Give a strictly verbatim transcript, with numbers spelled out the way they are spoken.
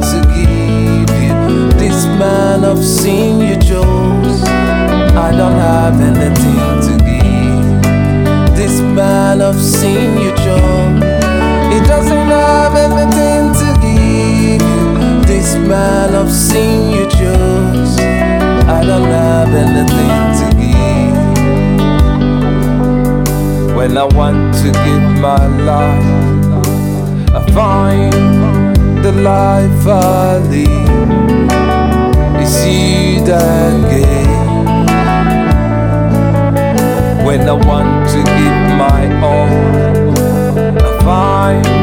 to give you. This man I've seen you chose. I don't have anything to give. This man I've seen you chose. He doesn't have anything to give you. This man I've seen you chose. I don't have anything to give. When I want to give my life, I find the life I live. It's you that gave. When I want to give my all, I find